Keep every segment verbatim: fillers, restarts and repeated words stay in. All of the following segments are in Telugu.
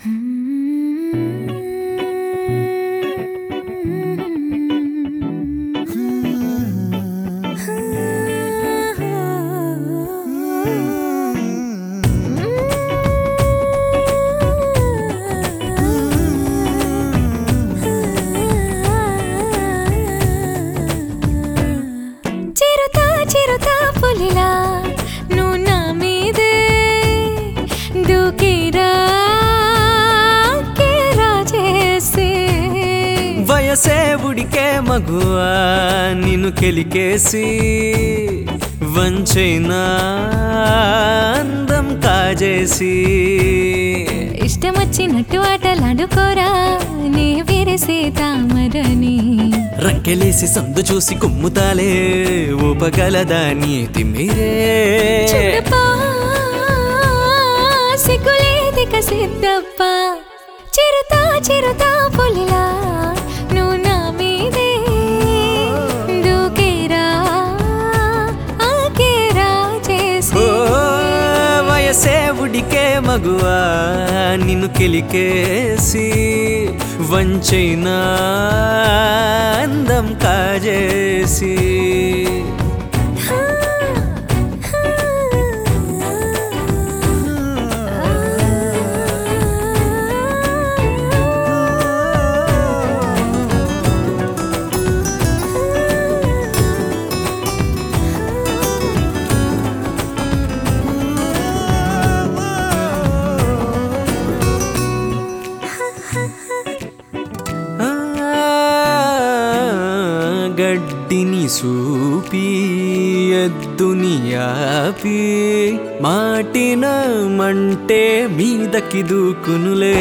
చిరుతా చిరుతా పులిలా నువ్వు నా మీదే దూకిరా కేరా చేసే వయసే ఉడికే మగువా నిన్ను కెలికేసి వంచైనా అందం కాజేసి ఇష్టం వచ్చినట్టు ఆటలాడుకోరా నీ విరిసే తామరని రక్కెలేసి సందు చూసి కుమ్ముతాలే ఊపగలదాని తిమ్మిరే చూడపా సిగ్గులేది కసిద్దప్ప చిరుతా చిరుతా పులిలా నువ్వు నా మీదే దూకేరా ఆకేరా చేసి వయసే ఉడికే మగువా నిన్ను కెలికేసి వంచైనా అందం కాజేసి గడ్డిని సూపి ఎద్దుని యాపి మాటిన మంటే మీదకి దూకునులే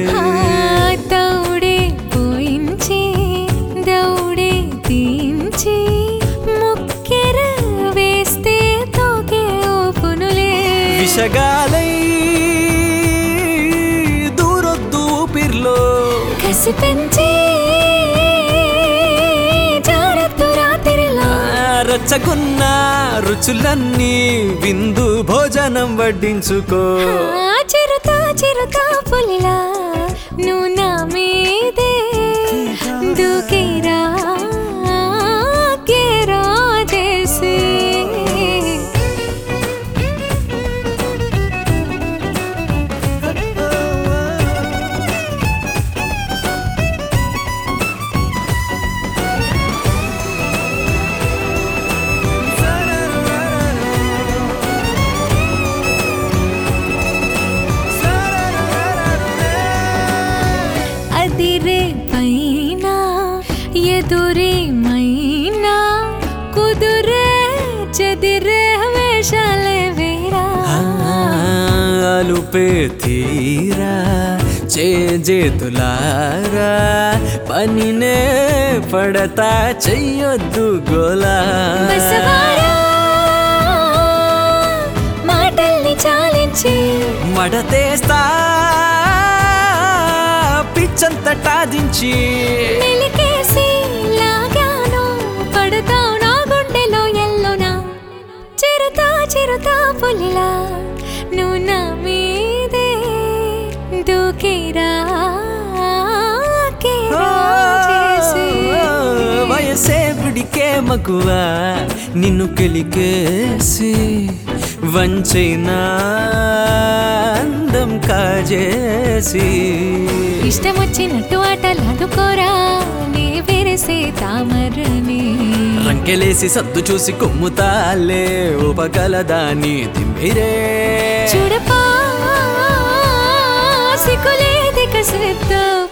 దౌడే పోయించి దౌడే తీంచి ముక్కెర వేస్తే తోకే ఓపునులే విషగాలై దూరొద్దు ఊపిర్లో కసి పెంచి రచ్చకున్న రుచులన్నీ విందు భోజనం వడ్డించుకో చిరుతా చిరుతా పులిలా నువ్వు నా మీదే దూకేరా కేరా చేసి అదిరే పైన ఎదురే మైనా కుదురే చెదిరే వేషాలే వేరా అలుపే తీరా చేతులారా పనినే పడతా చెయ్యొద్దు గోలా బసవారా మాటల్ని చాలించి మడతేస్తా పిచ్చంతటాదించి మెలికేసి లాగాను పడతావు నా గుండెలో ఎల్లోనా చిరుతా చిరుతా పులిలా నువ్వు నా మీదే దూకేరా కేరా చేసి వయసే గుడికే మగువా నిన్ను కెలికేసి వంచైనా అందం కాజేసి ఇష్టం వచ్చినట్టు ఆటలాడుకోరా నీ విరిసే తామరని రంకెలేసి సద్దు చూసి కొమ్ముతాలే ఊపగలదాని తిమ్మిరే చూడపా సిగ్గులేది కసిద్దా